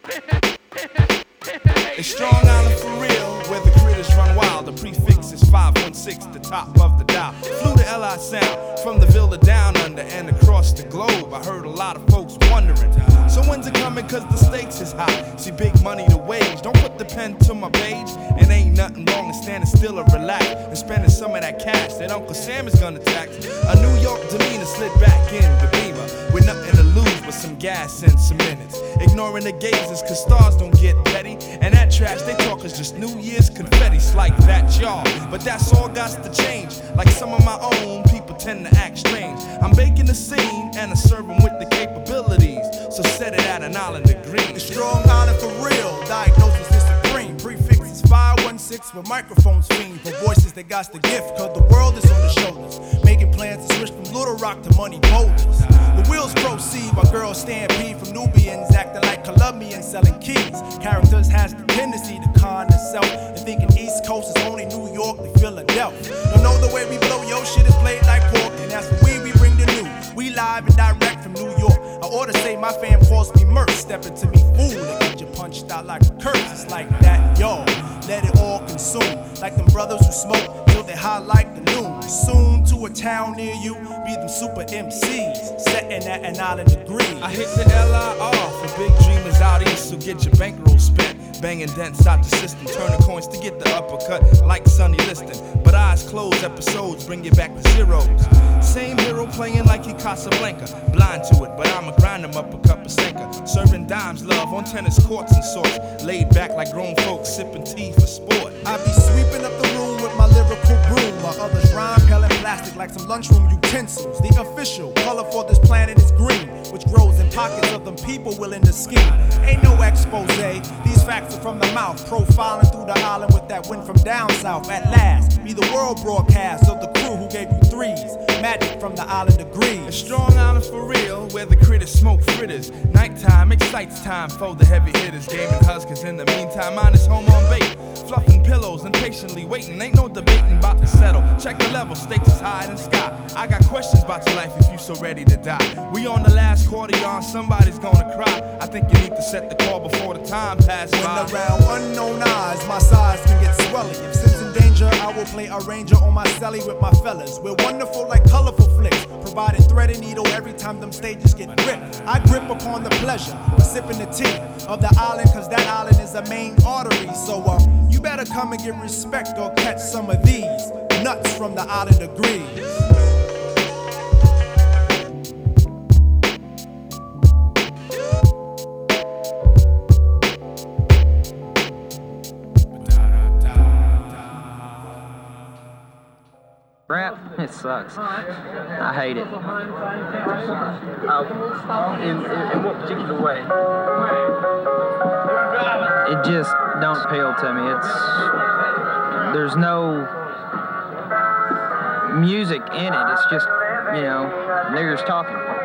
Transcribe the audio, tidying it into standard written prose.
It's Strong Island for real, where the critters run wild. The prefix is 516, the top of the dial. Flew to LI Sound, from the Ville to down under and across the globe. I heard a lot of folks wondering, so when's it coming, cause the stakes is high. See big money to wage, don't put the pen to my page. And ain't nothing wrong in standing still or relax and spending some of that cash that Uncle Sam is gonna tax. A New York demeanor slid back in the Beamer, with nothing to lose but some gas and some minutes. Ignoring the gazers cause stars don't get petty, and that trash they talk is just New Year's confetti. Like that, y'all, but that's all got to change. Like some of my own people tend to act strange. I'm baking the scene and I serve them with the capabilities, so set it at an island of green. It's Strong Island for real, diagnosis is supreme. Prefix is 516 with microphones fiend for voices that got the gift, cause the world is on the shoulders. Making plans to switch from Little Rock to money boulders. The wheels proceed while girls stampede from Nubians acting like Colombians selling keys. Characters has the tendency to con themselves and thinking East Coast is only New York to Philadelphia. Don't know the way we blow, your shit is played like pork, and that's for we bring the new. We live and direct from New York. I ought to say my fam calls me Merc. Step into me fool and get you punched out like a curse. It's like that, yo. Let it all consume. Like them brothers who smoke till they high like the noon. Soon to a town near you, be them super MCs setting at an island degree. I hit the LIR for big dreamers out east, so get your bankroll spent. Banging dents out the system, turning coins to get the uppercut like Sonny Liston. But eyes closed, episodes bring you back to zeros. Same hero playing like he Casablanca. Blind to it, but I'ma grind him up a cup of Senka. Serving dimes, love, on tennis courts and sorts. Laid back like grown folks, sipping tea for sport. I be sweeping up the room with my lyrical broom, while others rhyme hell and plastic like some lunchroom utensils. The official color for this planet is green, which grows in pockets of them people willing to scheme. Ain't no expose, these facts are from the mouth. Profiling through the island with that wind from down south. At last, be the world broadcast of the crew who gave you threes. Magic from the island of Greece. It's Strong Island for real, where the critters smoke fritters. Nighttime excites time for the heavy hitters. Gaming huskers in the meantime, mine is home on bait. Fluffing pillows and patiently waiting, ain't no debating about to settle. Check the level, stakes is high in the sky. I got questions about your life if you so ready to die. We on the last quarter, y'all, somebody's gonna cry. I think you need to set the call before the time passes by. When around unknown eyes, my size can get swelly. If sin's in danger, I will play a ranger on my celly with my fellas. We're wonderful like colorful flicks, providing thread and needle every time them stages get ripped. I grip upon the pleasure of sipping the tea of the island, cause that island is a main artery. So you better come and get respect or catch some of these nuts from the island of Greece. Rap, it sucks. I hate it. In what particular way? It just don't appeal to me. There's no music in it. It's just, niggers talking.